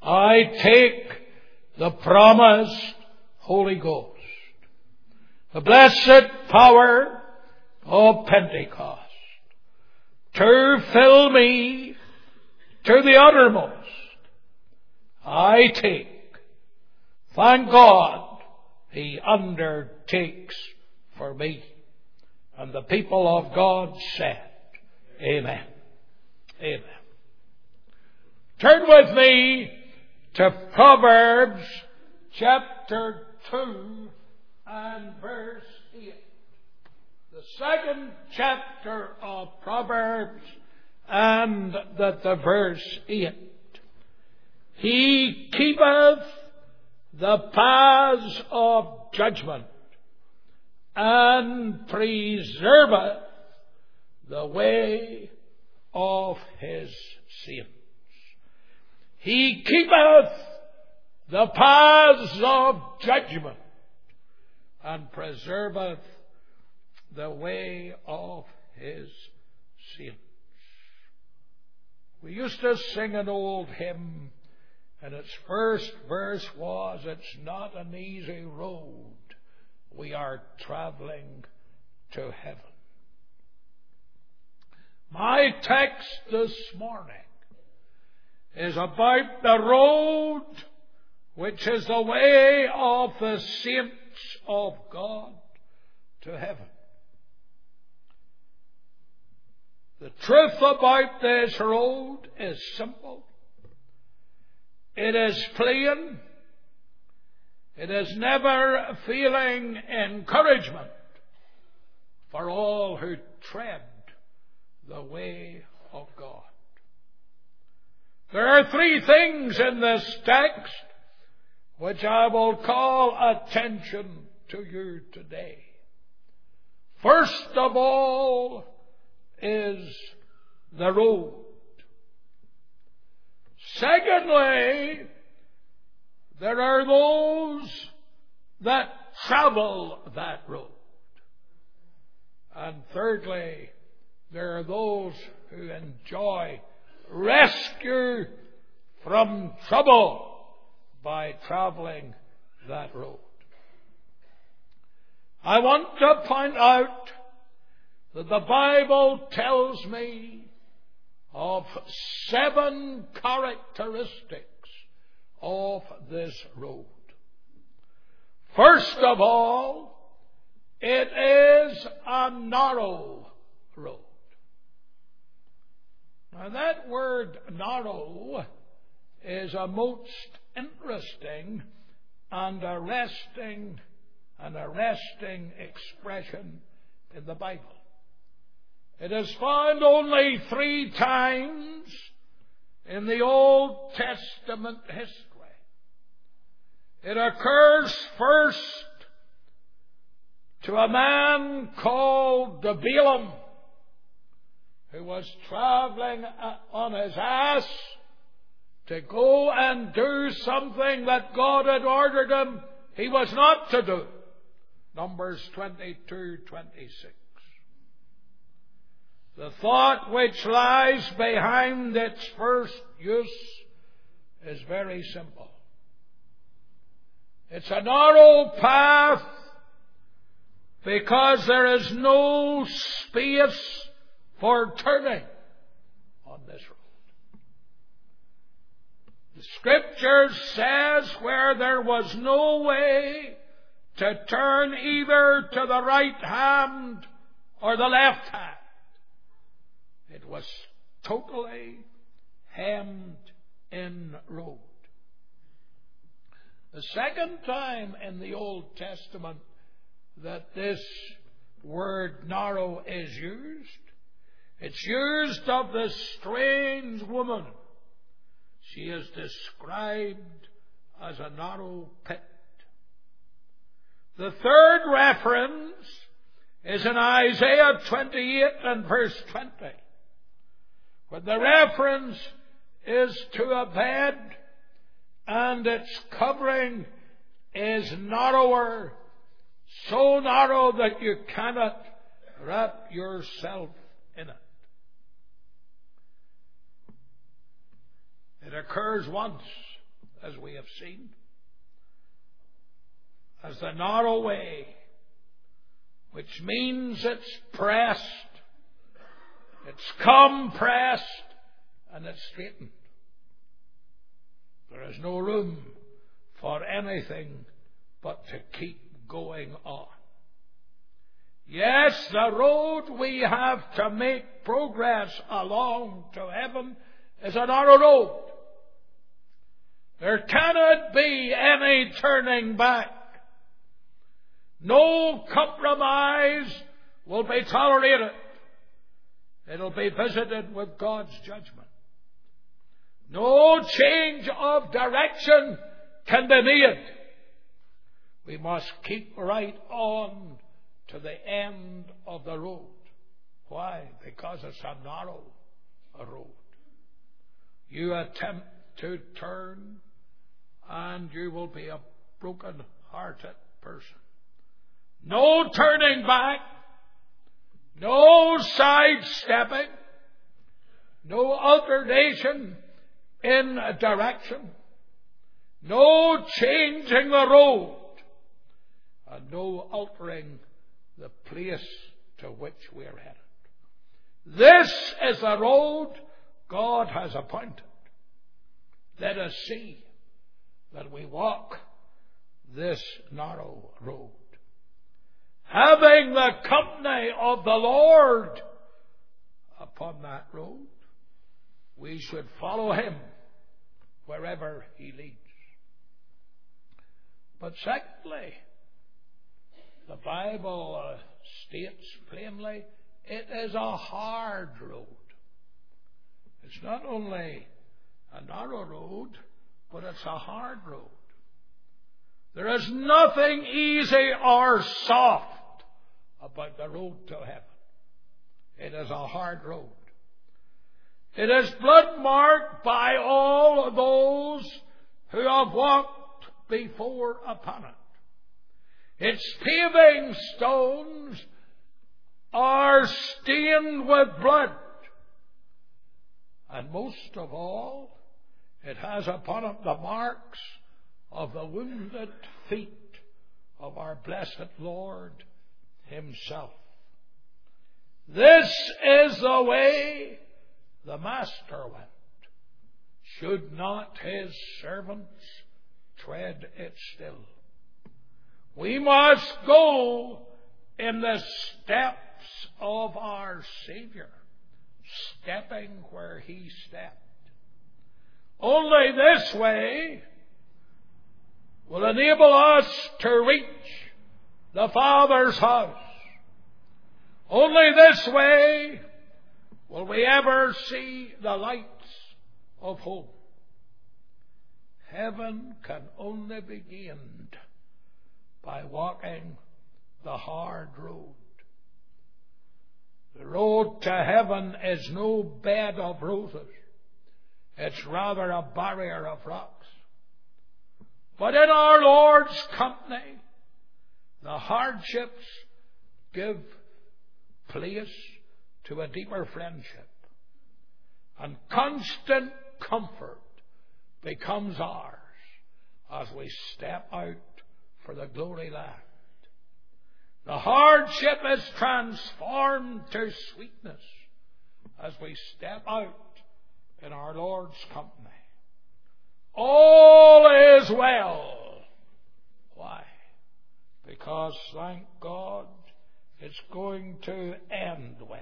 I take the promised Holy Ghost, the blessed power of Pentecost, to fill me to the uttermost. I take. Thank God He undertakes for me. And the people of God said, Amen. Amen. Turn with me to Proverbs chapter 2 and verse 8. The second chapter of Proverbs and the verse 8. He keepeth the paths of judgment, and preserveth the way of his saints. He keepeth the paths of judgment, and preserveth the way of his saints. We used to sing an old hymn, and its first verse was, it's not an easy road we are traveling to heaven. My text this morning is about the road which is the way of the saints of God to heaven. The truth about this road is simple. It is plain. It is never feeling encouragement for all who tread the way of God. There are three things in this text which I will call attention to you today. First of all is the road. Secondly, there are those that travel that road. And thirdly, there are those who enjoy rescue from trouble by traveling that road. I want to point out that the Bible tells me of 7 characteristics of this road. First of all, it is a narrow road. Now that word narrow is a most interesting and arresting expression in the Bible. It is found only 3 times in the Old Testament history. It occurs first to a man called Balaam, who was traveling on his ass to go and do something that God had ordered him he was not to do. Numbers 22:26. The thought which lies behind its first use is very simple. It's a narrow path because there is no space for turning on this road. The Scripture says where there was no way to turn either to the right hand or the left hand, it was totally hemmed in road. The second time in the Old Testament that this word narrow is used, it's used of this strange woman. She is described as a narrow pit. The third reference is in Isaiah 28 and verse 20. But the reference is to a bed, and its covering is narrower, so narrow that you cannot wrap yourself in it. It occurs once as we have seen, as the narrow way, which means it's pressed, it's compressed, and it's straightened. There is no room for anything but to keep going on. Yes, the road we have to make progress along to heaven is a narrow road. There cannot be any turning back. No compromise will be tolerated. It'll be visited with God's judgment. No change of direction can be made. We must keep right on to the end of the road. Why? Because it's a narrow road. You attempt to turn and you will be a broken-hearted person. No turning back, no sidestepping, no alternation in direction, no changing the road, and no altering the place to which we're headed. This is the road God has appointed. Let us see that we walk this narrow road, having the company of the Lord upon that road. We should follow Him wherever He leads. But secondly, the Bible states plainly, it is a hard road. It's not only a narrow road, but it's a hard road. There is nothing easy or soft about the road to heaven. It is a hard road. It is blood marked by all those who have walked before upon it. Its paving stones are stained with blood. And most of all, it has upon it the marks of the wounded feet of our blessed Lord Himself. This is the way the Master went. Should not His servants tread it still? We must go in the steps of our Savior, stepping where He stepped. Only this way will enable us to reach the Father's house. Only this way will we ever see the lights of hope. Heaven can only be gained by walking the hard road. The road to heaven is no bed of roses. It's rather a barrier of rocks. But in our Lord's company, the hardships give place to a deeper friendship, and constant comfort becomes ours as we step out for the glory land. The hardship is transformed to sweetness as we step out in our Lord's company. All is well. Why? Because, thank God, it's going to end well.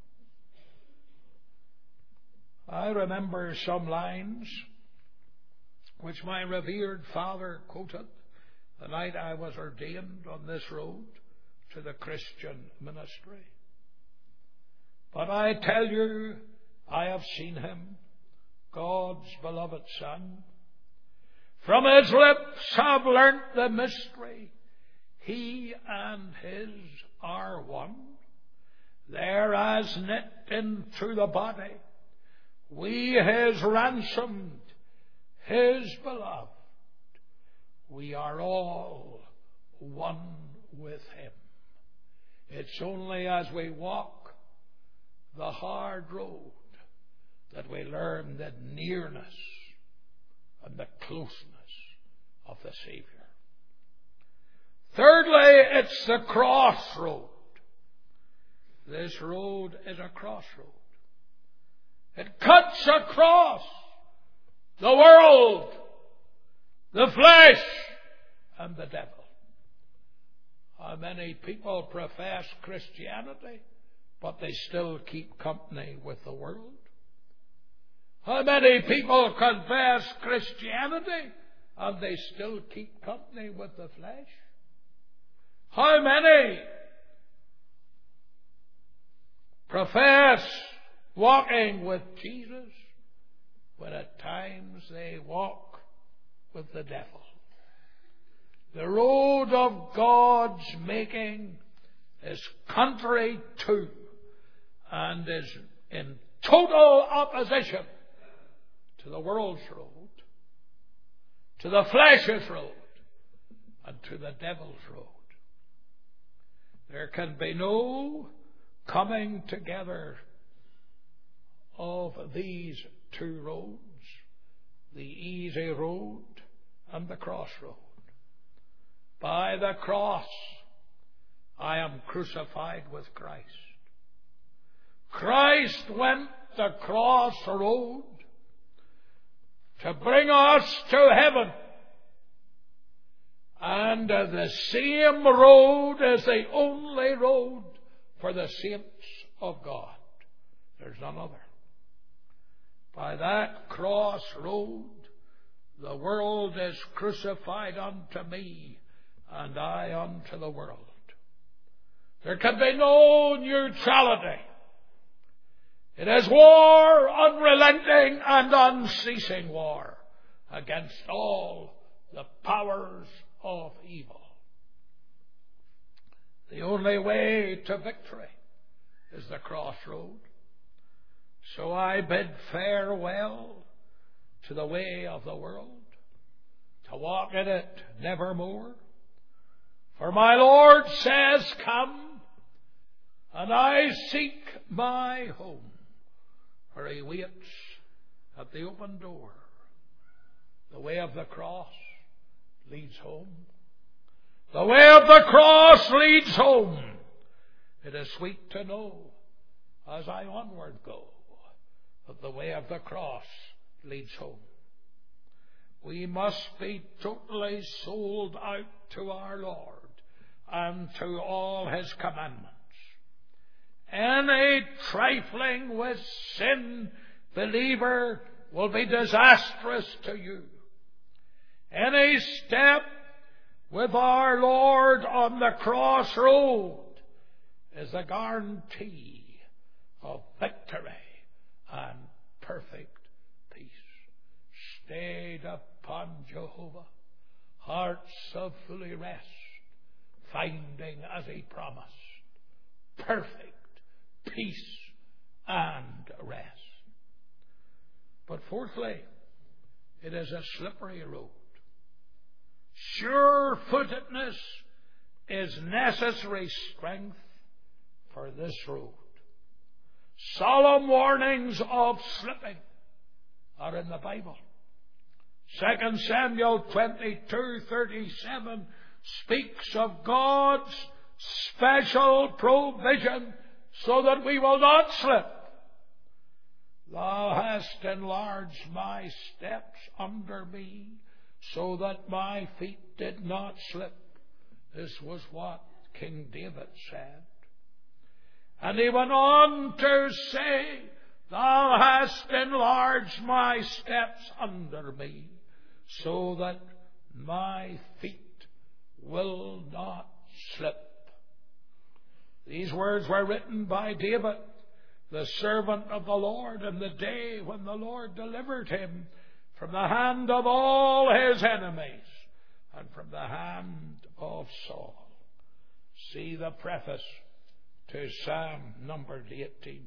I remember some lines which my revered father quoted the night I was ordained on this road to the Christian ministry. But I tell you, I have seen him, God's beloved Son. From his lips have learnt the mystery. He and his are one. They're as knit into the body. We his ransomed, his beloved. We are all one with him. It's only as we walk the hard road that we learn the nearness and the closeness of the Savior. Thirdly, it's the crossroad. This road is a crossroad. It cuts across the world, the flesh, and the devil. How many people profess Christianity, but they still keep company with the world? How many people confess Christianity, and they still keep company with the flesh? How many profess walking with Jesus, when at times they walk with the devil? The road of God's making is contrary to and is in total opposition to the world's road, to the flesh's road, and to the devil's road. There can be no coming together of these two roads, the easy road and the crossroad. By the cross, I am crucified with Christ. Christ went the crossroad to bring us to heaven. And the same road is the only road for the saints of God. There's none other. By that crossroad, the world is crucified unto me, and I unto the world. There can be no neutrality. It is war, unrelenting and unceasing war against all the powers of evil. The only way to victory is the crossroad. So I bid farewell to the way of the world, to walk in it nevermore. For my Lord says, come, and I seek my home, for he waits at the open door. The way of the cross leads home. The way of the cross leads home. It is sweet to know, as I onward go, that the way of the cross leads home. We must be totally sold out to our Lord and to all his commandments. Any trifling with sin, believer, will be disastrous to you. Any step with our Lord on the crossroad is a guarantee of victory and perfect peace. Stayed upon Jehovah, hearts of fully rest, finding as he promised perfect peace and rest. But fourthly, it is a slippery road. Sure-footedness is necessary strength for this road. Solemn warnings of slipping are in the Bible. 2 Samuel 22:37 speaks of God's special provision so that we will not slip. Thou hast enlarged my steps under me, so that my feet did not slip. This was what King David said. And he went on to say, Thou hast enlarged my steps under me, so that my feet will not slip. These words were written by David, the servant of the Lord, in the day when the Lord delivered him from the hand of all his enemies and from the hand of Saul. See the preface to Psalm number 18.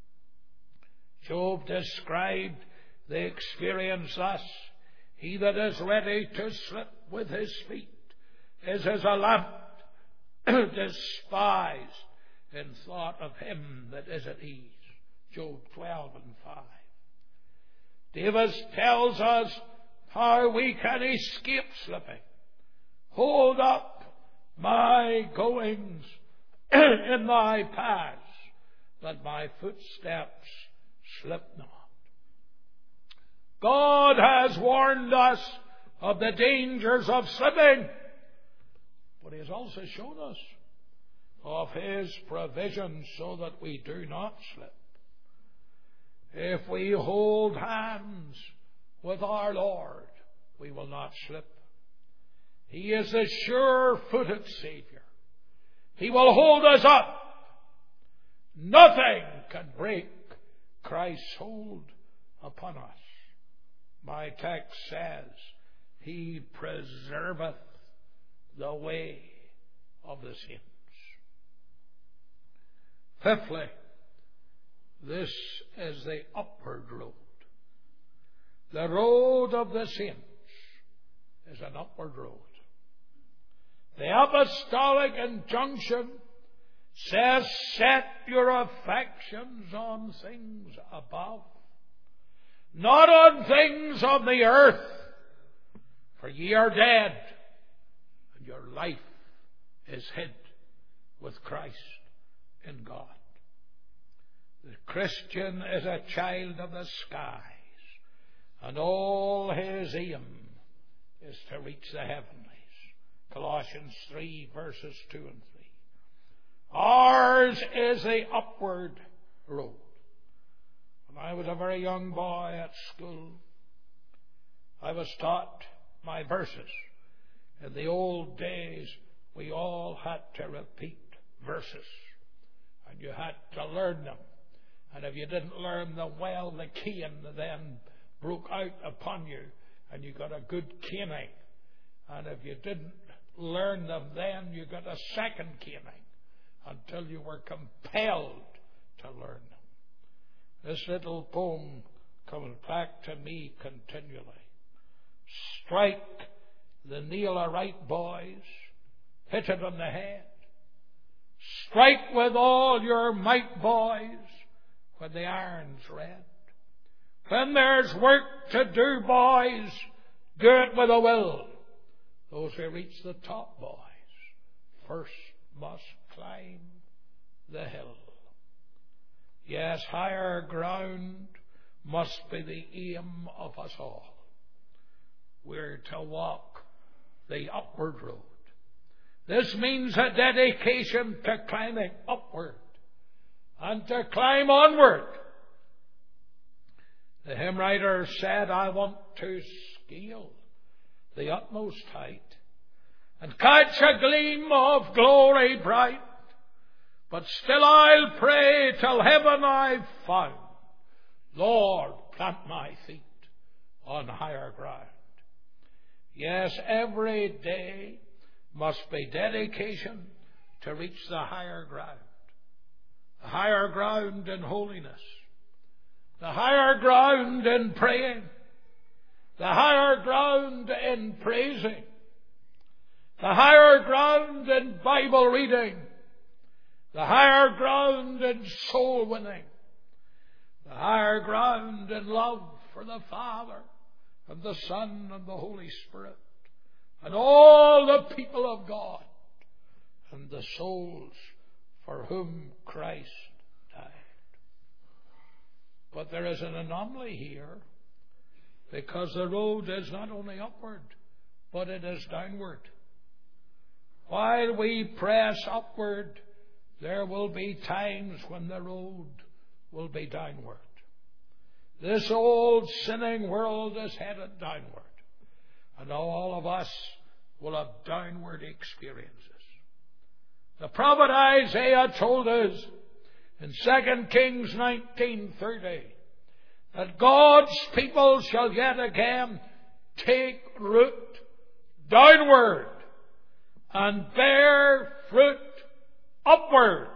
Job described the experience thus: He that is ready to slip with his feet is as a lamp despised in thought of him that is at ease. Job 12:5. David tells us how we can escape slipping. Hold up my goings in thy paths, that my footsteps slip not. God has warned us of the dangers of slipping, but He has also shown us of His provision so that we do not slip. If we hold hands with our Lord, we will not slip. He is a sure-footed Savior. He will hold us up. Nothing can break Christ's hold upon us. My text says, He preserveth the way of the saints. Fifthly, this is the upward road. The road of the saints is an upward road. The apostolic injunction says, set your affections on things above, not on things on the earth, for ye are dead, and your life is hid with Christ in God. The Christian is a child of the skies, and all his aim is to reach the heavenlies. Colossians 3 verses 2 and 3. Ours is the upward road. When I was a very young boy at school, I was taught my verses. In the old days, we all had to repeat verses, and you had to learn them. And if you didn't learn them well, the cane then broke out upon you, and you got a good caning. And if you didn't learn them then, you got a second caning, until you were compelled to learn them. This little poem comes back to me continually. Strike the nail aright, boys. Hit it on the head. Strike with all your might, boys, when the iron's red. When there's work to do, boys, do it with a will. Those who reach the top, boys, first must climb the hill. Yes, higher ground must be the aim of us all. We're to walk the upward road. This means a dedication to climbing upward and to climb onward. The hymn writer said, I want to scale the utmost height and catch a gleam of glory bright, but still I'll pray till heaven I've found. Lord, plant my feet on higher ground. Yes, every day must be dedication to reach the higher ground. The higher ground in holiness. The higher ground in praying. The higher ground in praising. The higher ground in Bible reading. The higher ground in soul winning. The higher ground in love for the Father and the Son and the Holy Spirit and all the people of God and the souls for whom Christ died. But there is an anomaly here, because the road is not only upward, but it is downward. While we press upward, there will be times when the road will be downward. This old sinning world is headed downward, and all of us will have downward experiences. The prophet Isaiah told us in 2 Kings 19:30 that God's people shall yet again take root downward and bear fruit upward.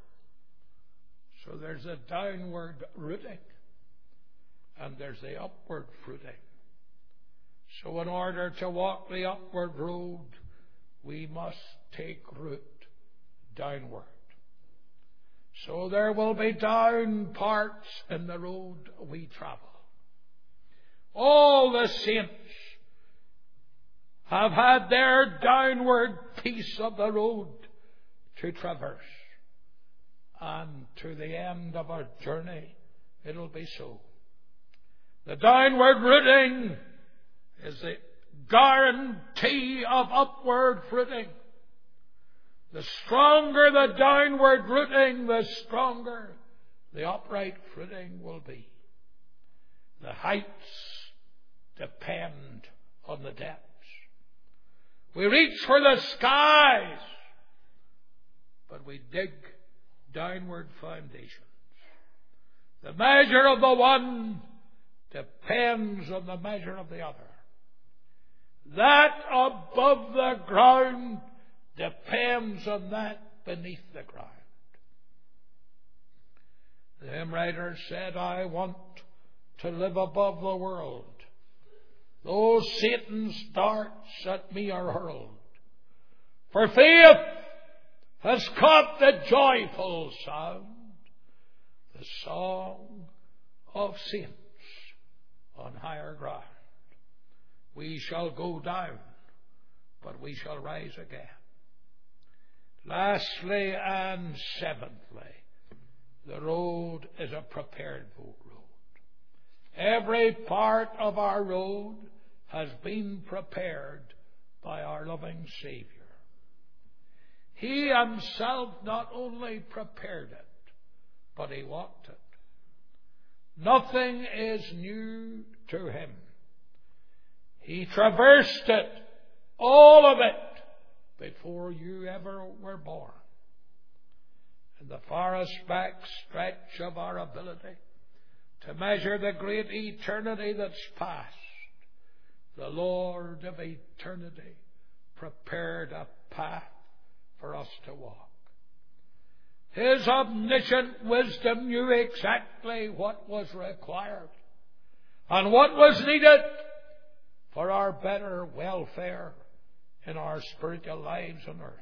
So there's a downward rooting and there's the upward fruiting. So in order to walk the upward road, we must take root downward. So there will be down parts in the road we travel. All the saints have had their downward piece of the road to traverse. And to the end of our journey, it'll be so. The downward rooting is the guarantee of upward fruiting. The stronger the downward rooting, the stronger the upright fruiting will be. The heights depend on the depths. We reach for the skies, but we dig downward foundations. The measure of the one depends on the measure of the other. That above the ground depends on that beneath the ground. The hymn writer said, I want to live above the world. Though Satan's darts at me are hurled. For faith has caught the joyful sound, the song of saints on higher ground. We shall go down, but we shall rise again. Lastly and seventhly, the road is a prepared road. Every part of our road has been prepared by our loving Savior. He himself not only prepared it, but he walked it. Nothing is new to him. He traversed it, all of it, before you ever were born. In the farthest back stretch of our ability to measure the great eternity that's past, the Lord of eternity prepared a path for us to walk. His omniscient wisdom knew exactly what was required and what was needed for our better welfare in our spiritual lives on earth.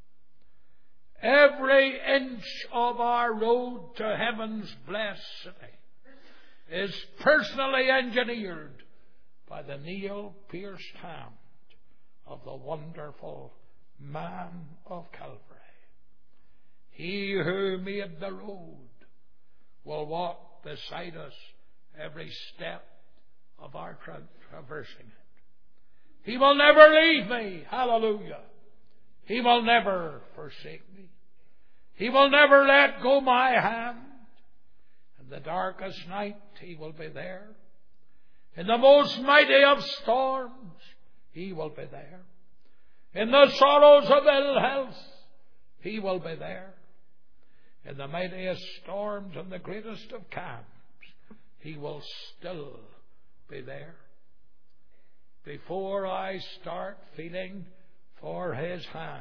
Every inch of our road to heaven's blessed city is personally engineered by the nail-pierced hand of the wonderful man of Calvary. He who made the road will walk beside us every step of our traversing it. He will never leave me. Hallelujah. He will never forsake me. He will never let go my hand. In the darkest night, he will be there. In the most mighty of storms, he will be there. In the sorrows of ill health, he will be there. In the mightiest storms and the greatest of calms, he will still be there. Before I start feeling for his hand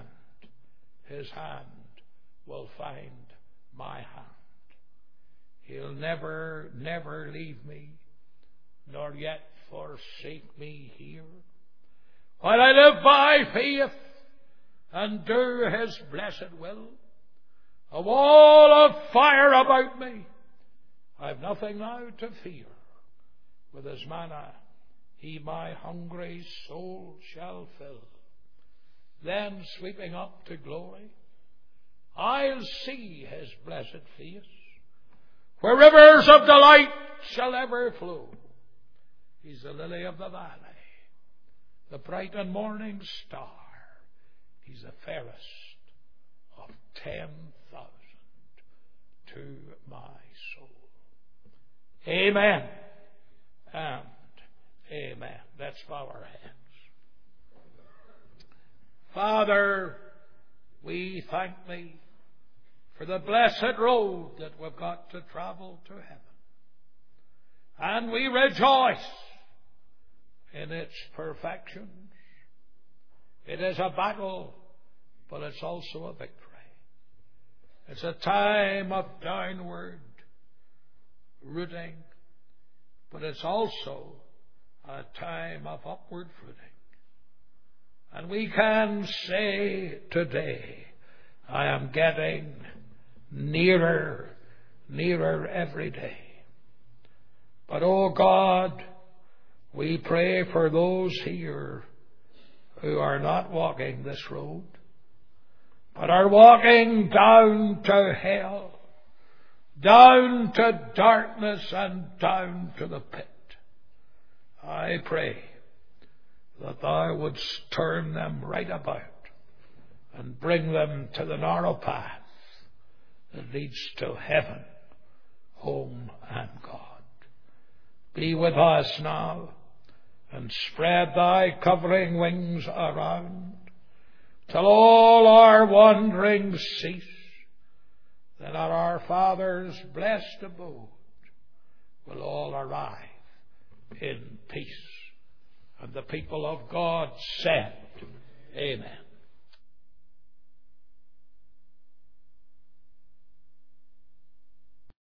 will find my hand. He'll never, never leave me, nor yet forsake me here. While I live by faith and do his blessed will, a wall of fire about me, I've nothing now to fear. With his manna, he my hungry soul shall fill. Then sweeping up to glory, I'll see his blessed face, where rivers of delight shall ever flow. He's the lily of the valley, the bright and morning star. He's the fairest of 10,000 to my soul. Amen and amen. Let's bow our heads. Father, we thank thee for the blessed road that we've got to travel to heaven. And we rejoice in its perfections. It is a battle, but it's also a victory. It's a time of downward rooting, but it's also a time of upward fruiting. And we can say today, I am getting nearer every day. But, oh God, we pray for those here who are not walking this road, but are walking down to hell, down to darkness and down to the pit. I pray that thou wouldst turn them right about and bring them to the narrow path that leads to heaven, home and God. Be with us now and spread thy covering wings around till all our wanderings cease. Then at our Father's blessed abode will all arrive in peace. And the people of God said, Amen.